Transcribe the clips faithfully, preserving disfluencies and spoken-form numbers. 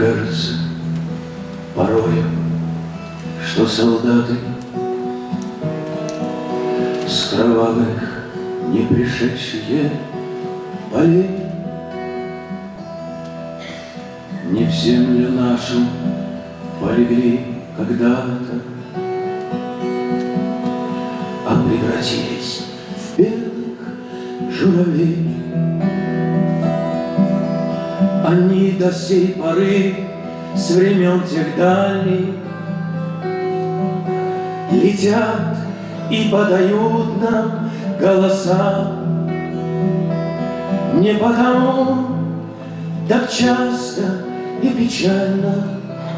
кажется порою, что солдаты с кровавых не пришедшие полей не в землю нашу полегли когда-то, а превратились в белых журавлей. Они до сей поры с времен тех дальних летят и подают нам голоса. Не потому так часто и печально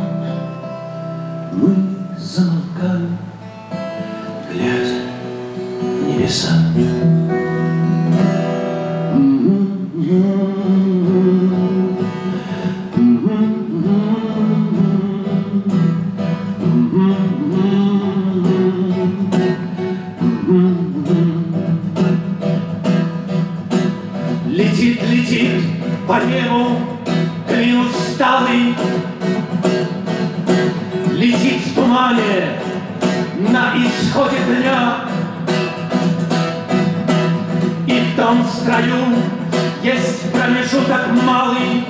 мы замолкаем, глядя в небеса. Летит, летит по небу клин усталый, летит в тумане на исходе дня. И в том строю есть промежуток малый.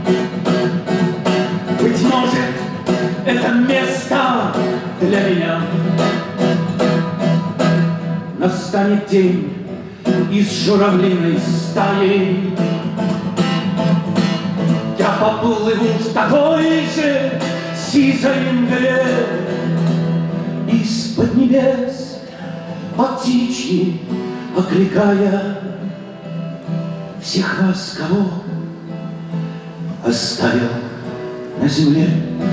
Быть может, это место для меня. Настанет день, и с журавлиной стаей я поплыву в такой же сизой мгле. Из-под небес по птичьи окликая всех вас, кого оставил на земле.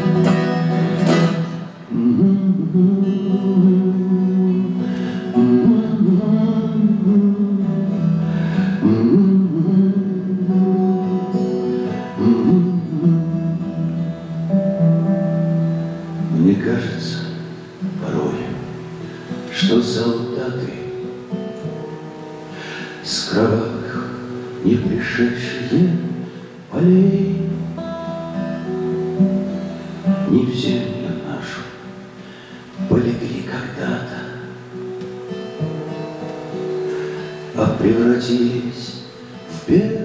Мне кажется порой, что солдаты с кровавых не пришедшие полей не в землю нашу полегли когда-то, а превратились в белых